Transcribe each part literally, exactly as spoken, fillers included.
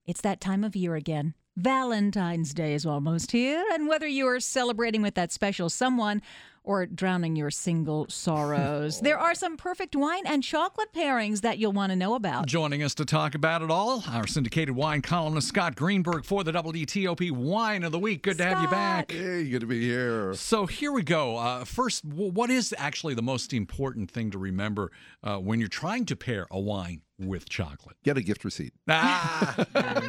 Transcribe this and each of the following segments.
It's that time of year again. Valentine's Day is almost here, and whether you're celebrating with that special someone or drowning your single sorrows, there are some perfect wine and chocolate pairings that you'll want to know about. Joining us to talk about it all, our syndicated wine columnist Scott Greenberg for the W T O P Wine of the Week. Good to Scott. have you back. Hey, good to be here. So here we go. Uh, first, w- what is actually the most important thing to remember uh, when you're trying to pair a wine with chocolate? Get a gift receipt. Ah,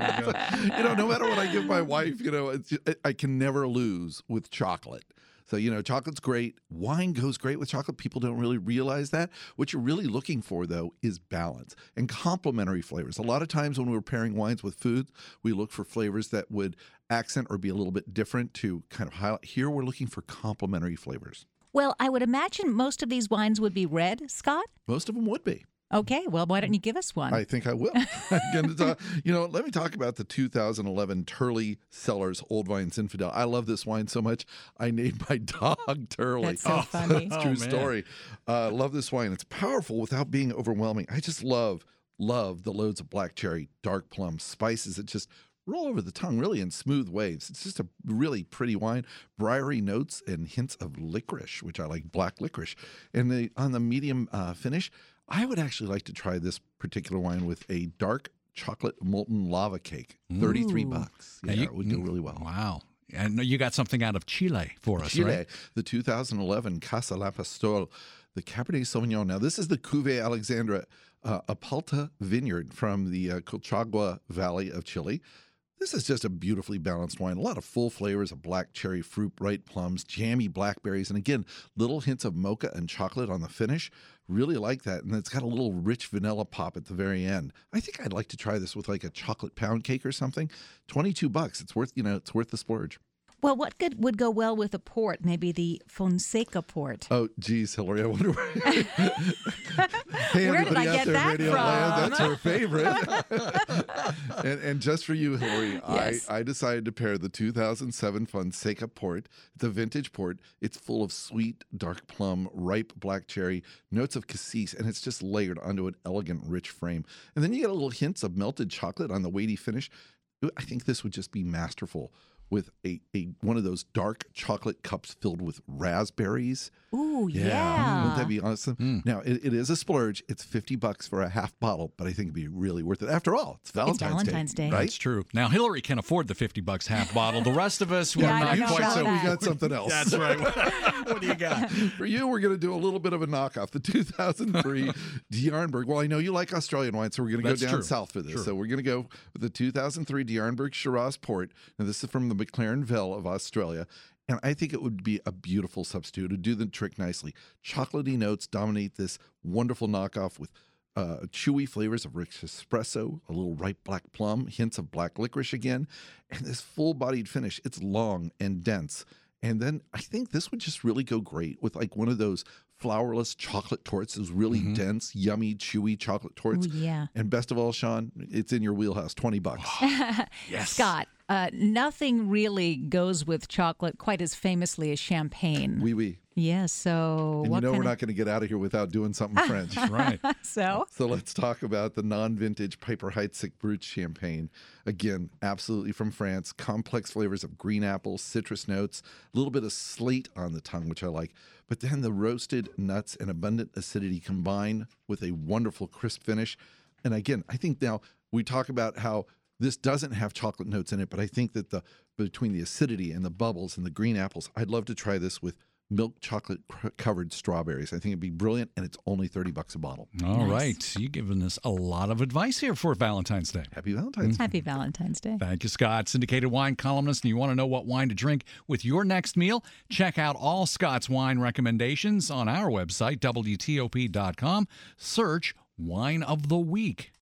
You know, no matter what I give my wife, you know, it's, I can never lose with chocolate. So, you know, chocolate's great. Wine goes great with chocolate. People don't really realize that. What you're really looking for, though, is balance and complementary flavors. A lot of times when we're pairing wines with food, we look for flavors that would accent or be a little bit different to kind of highlight. Here, we're looking for complementary flavors. Well, I would imagine most of these wines would be red, Scott? Most of them would be. Okay, well, why don't you give us one? I think I will. I'm going to talk, you know, let me talk about the two thousand eleven Turley Cellars Old Vine Zinfandel. I love this wine so much. I named my dog Turley. That's so funny. That's a Oh, true man. story. Uh, love this wine. It's powerful without being overwhelming. I just love, love the loads of black cherry, dark plum, spices that just roll over the tongue really in smooth waves. It's just a really pretty wine. Briary notes and hints of licorice, which I like, black licorice. And the, on the medium uh, finish, I would actually like to try this particular wine with a dark chocolate molten lava cake. thirty-three Ooh. bucks. Now Yeah, you- it would go really well. Wow. And you got something out of Chile for us, Chile, right? the two thousand eleven Casa La Pastor, the Cabernet Sauvignon. Now, this is the Cuvée Alexandra uh, Apalta vineyard from the uh, Colchagua Valley of Chile. This is just a beautifully balanced wine. A lot of full flavors of black cherry fruit, bright plums, jammy blackberries, and again, little hints of mocha and chocolate on the finish. Really like that. And it's got a little rich vanilla pop at the very end. I think I'd like to try this with like a chocolate pound cake or something. twenty-two bucks. It's worth, you know, it's worth the splurge. Well, what good would go well with a port? Maybe the Fonseca port. Oh, geez, Hillary, I wonder where. Hey, Where did everybody I out get there, that Radio from? Land, that's her favorite. and, and just for you, Hillary, Yes. I, I decided to pair the two thousand seven Fonseca port. It's a vintage port. It's full of sweet, dark plum, ripe black cherry, notes of cassis, and it's just layered onto an elegant, rich frame. And then you get a little hints of melted chocolate on the weighty finish. I think this would just be masterful with a, a one of those dark chocolate cups filled with raspberries. Ooh, yeah. Wouldn't that be awesome? Mm. Now, it, it is a splurge. It's fifty bucks for a half bottle, but I think it'd be really worth it. After all, it's Valentine's, Valentine's Day. right? That's true. Now, Hillary can afford the fifty bucks half bottle. The rest of us, we're Yeah, I not don't know quite about so. that. We got something else. That's right. What do you got? For you, we're going to do a little bit of a knockoff. The two thousand three D'Arnberg. Well, I know you like Australian wine, so we're going to go That's down true. south for this. Sure. So we're going to go with the two thousand three D'Arnberg Shiraz Port. Now, this is from the McLaren Vale of Australia. And I think it would be a beautiful substitute. It would do the trick nicely. Chocolatey notes dominate this wonderful knockoff with uh, chewy flavors of rich espresso, a little ripe black plum, hints of black licorice again, and this full-bodied finish. It's long and dense. And then I think this would just really go great with like one of those flourless chocolate torts, those really Mhm. dense, yummy, chewy chocolate torts. Ooh, yeah. And best of all, Sean, it's in your wheelhouse, twenty bucks. Yes. Scott, uh, nothing really goes with chocolate quite as famously as champagne. Oui, oui. Yes, so And what you know we're kind not going to get out of here without doing something French. That's right. of... So? So let's talk about the non-vintage Piper Heidsieck Brut champagne. Again, absolutely from France. Complex flavors of green apples, citrus notes, a little bit of slate on the tongue, which I like. But then the roasted nuts and abundant acidity combine with a wonderful crisp finish. And again, I think now we talk about how this doesn't have chocolate notes in it, but I think that the between the acidity and the bubbles and the green apples, I'd love to try this with milk chocolate cr- covered strawberries. I think it'd be brilliant, and it's only thirty bucks a bottle. All Nice. right. You've given us a lot of advice here for Valentine's Day. Happy Valentine's Day. Happy Valentine's Day. Thank you, Scott. Syndicated wine columnist, and you want to know what wine to drink with your next meal? Check out all Scott's wine recommendations on our website, W T O P dot com. Search Wine of the Week.